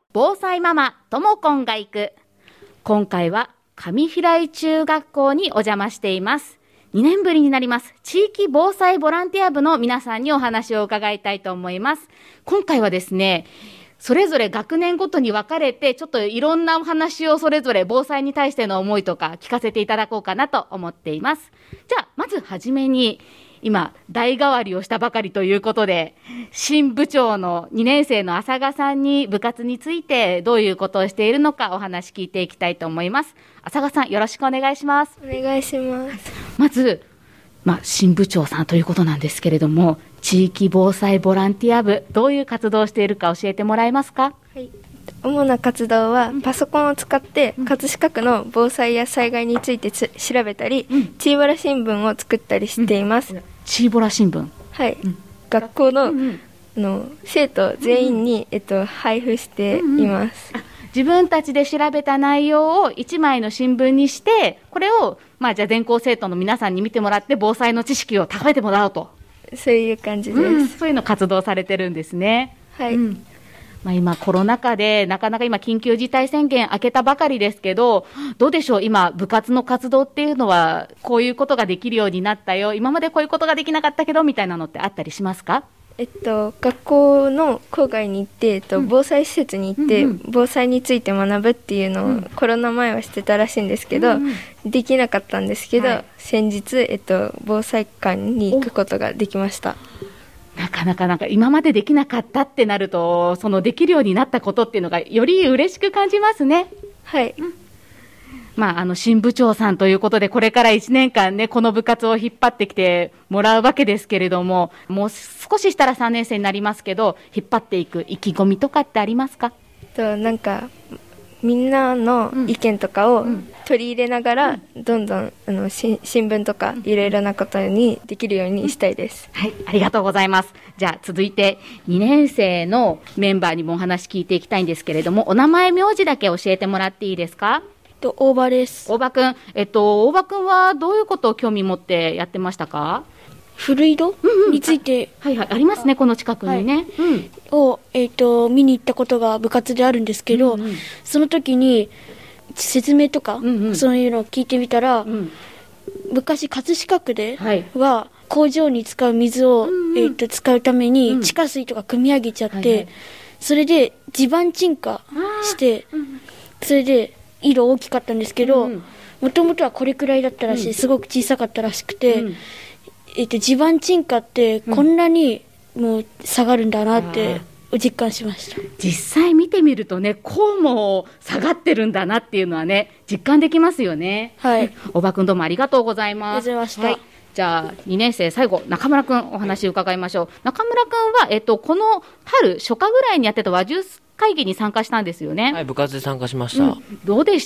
防災ママともこんが行く。今回は上平井中学校にお邪魔しています。2年ぶりになります地域防災ボランティア部の皆さんにお話を伺いたいと思います。今回はですね、それぞれ学年ごとに分かれてちょっといろんなお話をそれぞれ防災に対しての思いとか聞かせていただこうかなと思っています。じゃあまずはじめに、今代替わりをしたばかりということで、新部長の2年生の浅賀さんに部活についてどういうことをしているのかお話聞いていきたいと思います。浅賀さん、よろしくお願いします。 お願いします。 まず、新部長さんということなんですけれども、地域防災ボランティア部、どういう活動をしているか教えてもらえますか？ はい、主な活動はパソコンを使って葛飾区の防災や災害について調べたり、チーボラ新聞を作ったりしています。 チーボラ新聞、 はい、学校の、生徒全員に、配布しています。 自分たちで調べた内容を1枚の新聞にして、これを、じゃあ全校生徒の皆さんに見てもらって防災の知識を高めてもらおうと。 そういう感じです。 そういうの活動されてるんですね。 はい。 今コロナ禍でなかなか今緊急事態宣言明けたばかりですけど、どうでしょう、今部活の活動っていうのはこういうことができるようになったよ、今までこういうことができなかったけどみたいなのってあったりしますか？ 学校の校外に行って、防災施設に行って、防災について学ぶっていうのを、コロナ前はしてたらしいんですけど、できなかったんですけど、先日、防災館に行くことができました。 なかなか今までできなかったってなると、そのできるようになったことっていうのがより嬉しく感じますね。 はい。 新部長さんということで、これから1年間ね、この部活を引っ張ってきてもらうわけですけれども、もう少ししたら3年生になりますけど、引っ張っていく意気込みとかってありますか？ みんなの意見とかを取り入れながら、どんどん新聞とかいろいろなことにできるようにしたいです。 はい、ありがとうございます。じゃあ続いて2年生のメンバーにもお話聞いていきたいんですけれども、お名前名字だけ教えてもらっていいですか？ 大場です。 大場くん、大場くんはどういうことを興味持ってやってましたか？ 古井戸について、 ありますね、この近くにね、 を、見に行ったことが部活であるんですけど、その時に説明とか、そういうのを聞いてみたら、昔葛飾区では工場に使う水を、使うために地下水とか汲み上げちゃって、それで地盤沈下して、それで井戸大きかったんですけど、もともとはこれくらいだったらしい、すごく小さかったらしくて、地盤沈下ってこんなにもう下がるんだなって実感しました。 実際見てみるとね、こうも下がってるんだなっていうのはね、実感できますよね。 はい。 大場くん、どうもありがとうございます。 ありがとうございました。 じゃあ2年生最後、中村くんお話伺いましょう。中村くんは、この春初夏ぐらいにやってた和ジュース会議に参加したんですよね。 はい、部活で参加しました。 どうでした？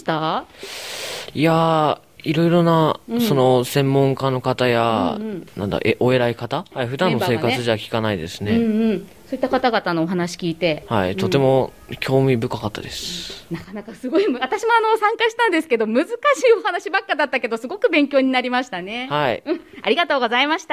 いやー、いろいろな、その専門家の方や、お偉い方、普段の生活じゃ聞かないですね。 そういった方々のお話聞いて、 とても興味深かったです。 なかなかすごい、私も参加したんですけど、難しいお話ばっかだったけど、すごく勉強になりましたね。 はい。 ありがとうございました。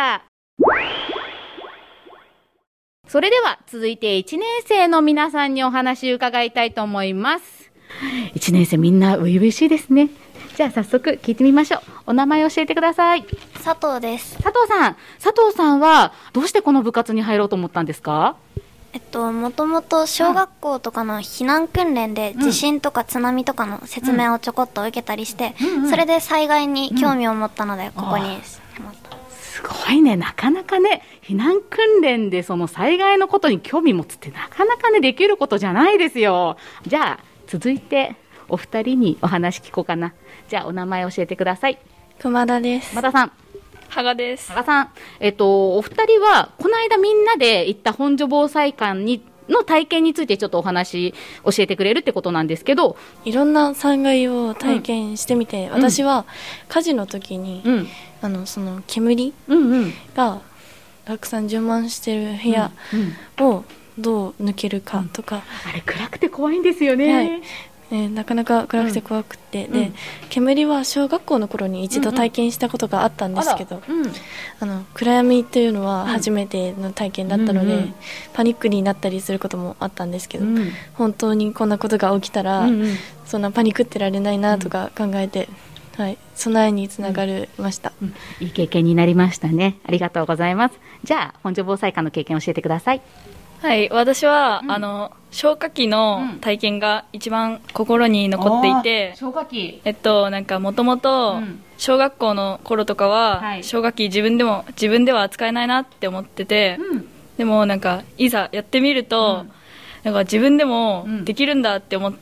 それでは続いて1年生の皆さんにお話を伺いたいと思います。1年生みんな初々しいですね。じゃあ早速聞いてみましょう。お名前教えてください。 佐藤です。 佐藤さんはどうしてこの部活に入ろうと思ったんですか？ もともと小学校とかの避難訓練で地震とか津波とかの説明をちょこっと受けたりして、それで災害に興味を持ったのでここにしました。 すごいね、なかなかね、避難訓練でその災害のことに興味持つってなかなかね、できることじゃないですよ。じゃあ続いてお二人にお話聞こうかな。じゃあお名前教えてください。 熊田です。 熊田さん。 羽賀です。 羽賀さん、お二人はこの間みんなで行った本所防災館の体験についてちょっとお話教えてくれるってことなんですけど、 いろんな災害を体験してみて、私は火事の時に、その煙がたくさん充満してる部屋をどう抜けるかとか、 あれ暗くて怖いんですよね。 なかなか暗くて怖くて、で煙は小学校の頃に一度体験したことがあったんですけど、暗闇というのは初めての体験だったので、パニックになったりすることもあったんですけど、本当にこんなことが起きたら、そんなパニックってられないなとか考えて、備えにつながりました、 いい経験になりましたね。ありがとうございます。じゃあ本所防災課の経験を教えてください。 はい、私は、消火器の体験が一番心に残っていて、 消火器、 なんかもともと小学校の頃とかは、消火器自分では扱えないなって思ってて、でもなんかいざやってみると、なんか自分でもできるんだって思って、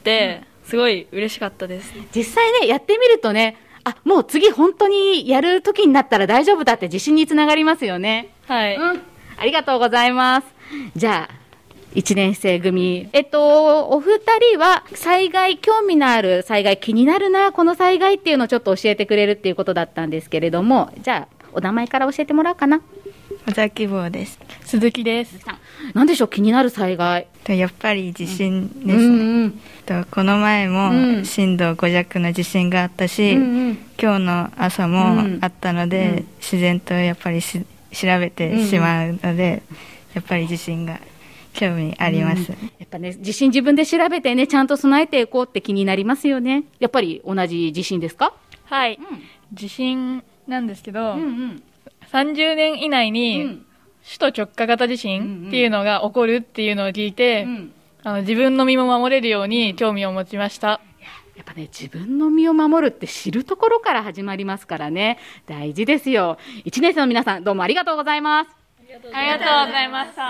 すごい嬉しかったです。 実際ね、やってみるとね、もう次本当にやる時になったら大丈夫だって自信につながりますよね。 はい、 ありがとうございます。じゃあ1年生組、お二人は災害、興味のある災害、気になるなこの災害っていうのをちょっと教えてくれるっていうことだったんですけれども、じゃあお名前から教えてもらおうかな。 小崎坊です。 鈴木です。 何でしょう、気になる災害。 やっぱり地震ですね。この前も震度5弱の地震があったし、今日の朝もあったので、自然とやっぱり調べてしまうので、やっぱり地震が興味あります、 やっぱね、地震自分で調べてね、ちゃんと備えていこうって気になりますよね。やっぱり同じ地震ですか？ はい、地震なんですけど、30年以内に首都直下型地震っていうのが起こるっていうのを聞いて、自分の身も守れるように興味を持ちました。 やっぱね、自分の身を守るって知るところから始まりますからね、大事ですよ。1年生の皆さん、どうもありがとうございます。 ありがとうございました。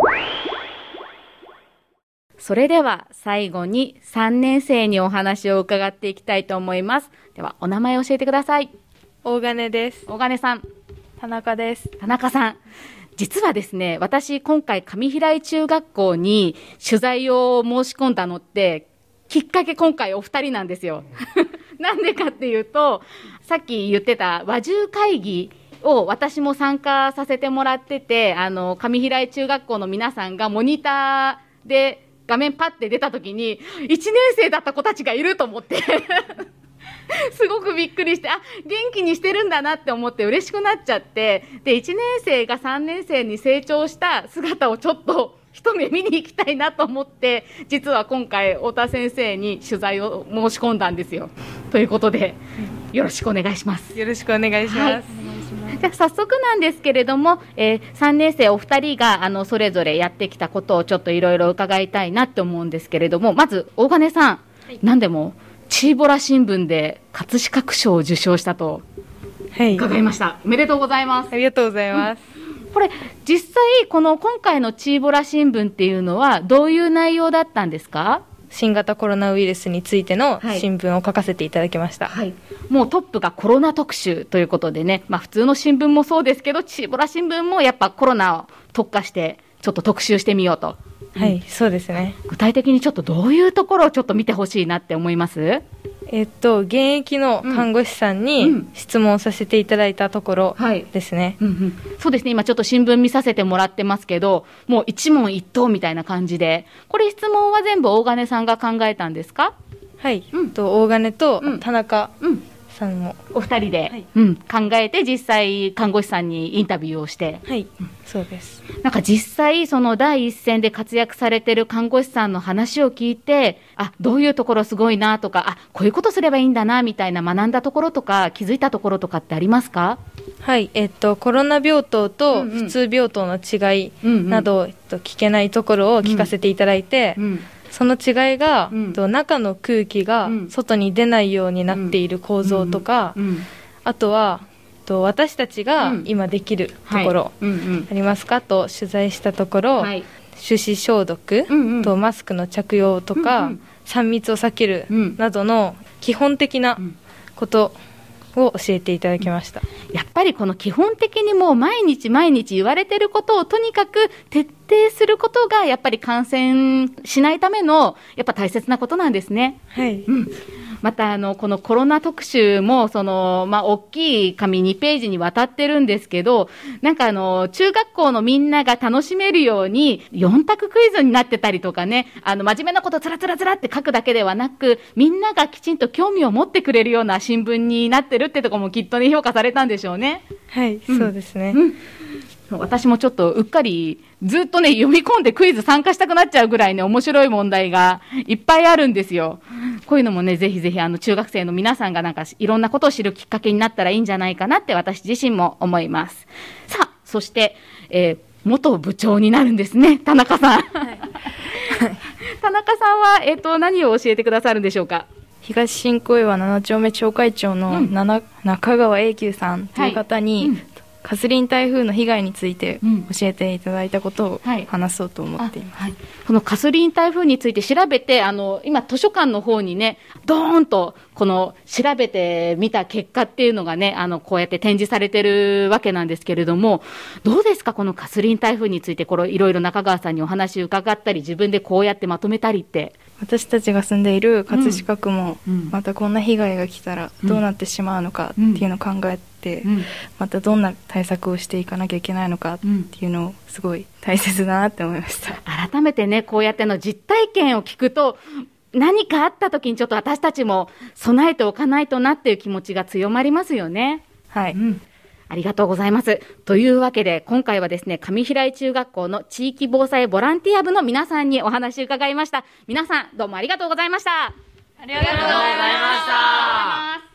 それでは最後に3年生にお話を伺っていきたいと思います。ではお名前を教えてください。 大金です。 大金さん。 田中です。 田中さん、実はですね、私今回上平井中学校に取材を申し込んだのってきっかけ、今回お二人なんですよ。なんでかっていうと、さっき言ってた和獣会議を私も参加させてもらってて、上平井中学校の皆さんがモニターで画面パッて出た時に1年生だった子たちがいると思ってすごくびっくりして、元気にしてるんだなって思って嬉しくなっちゃって、で1年生が3年生に成長した姿をちょっと一目見に行きたいなと思って、実は今回太田先生に取材を申し込んだんですよ。ということでよろしくお願いします。 よろしくお願いします。 じゃあ早速なんですけれども、3年生お二人がそれぞれやってきたことをちょっといろいろ伺いたいなって思うんですけれども、まず大金さん、何でもチーボラ新聞で葛飾区賞を受賞したと伺いました、おめでとうございます。 ありがとうございます、 これ実際今回のチーボラ新聞っていうのはどういう内容だったんですか？ 新型コロナウイルスについての新聞を書かせていただきました、 もうトップがコロナ特集ということでね、普通の新聞もそうですけど、チーボラ新聞もやっぱコロナを特化してちょっと特集してみようと。 そうですね。 具体的にちょっとどういうところをちょっと見てほしいなって思います？ 現役の看護師さんに質問させていただいたところですね。 そうですね、今ちょっと新聞見させてもらってますけど、もう一問一答みたいな感じで、これ質問は全部大金さんが考えたんですか？ 大金と田中さんもお二人で、考えて実際看護師さんにインタビューをして、 そうです。 なんか実際その第一線で活躍されてる看護師さんの話を聞いて、どういうところすごいなとか、こういうことすればいいんだなみたいな学んだところとか気づいたところとかってありますか？ コロナ病棟と普通病棟の違いなど、聞けないところを聞かせていただいて、その違いが、中の空気が外に出ないようになっている構造とか、あとは私たちが今できるところありますかと取材したところ、手指消毒とマスクの着用とか、3密を避けるなどの基本的なことを教えていただきました。 やっぱりこの基本的にもう毎日毎日言われてることをとにかく徹底することがやっぱり感染しないためのやっぱ大切なことなんですね。 またこのコロナ特集も大きい紙2ページにわたってるんですけど、なんか中学校のみんなが楽しめるように4択クイズになってたりとかね、真面目なことつらつらつらって書くだけではなく、みんながきちんと興味を持ってくれるような新聞になってるってところもきっとね、評価されたんでしょうね。 はい、そうですね。 私もちょっとうっかりずっとね、読み込んでクイズ参加したくなっちゃうぐらいね、面白い問題がいっぱいあるんですよ。こういうのもね、ぜひぜひ中学生の皆さんがなんかいろんなことを知るきっかけになったらいいんじゃないかなって私自身も思います。さあ、そして、元部長になるんですね、田中さん。田中さんは、何を教えてくださるんでしょうか。 東新小岩7丁目町会長の中川永久さんという方に、カスリン台風の被害について教えていただいたことを話そうと思っています。 このカスリン台風について調べて、今図書館の方にね、ドーンとこの調べてみた結果っていうのがね、こうやって展示されてるわけなんですけれども、どうですか、このカスリン台風について、これいろいろ中川さんにお話伺ったり、自分でこうやってまとめたりって。 私たちが住んでいる葛飾区も、またこんな被害が来たらどうなってしまうのかっていうのを考えて、またどんな対策をしていかなきゃいけないのかっていうのをすごい大切だなって思いました。 改めてね、こうやっての実体験を聞くと、何かあった時にちょっと私たちも備えておかないとなっていう気持ちが強まりますよね。 はい。 ありがとうございます。というわけで、今回はですね、上平井中学校の地域防災ボランティア部の皆さんにお話を伺いました。皆さん、どうもありがとうございました。 ありがとうございました。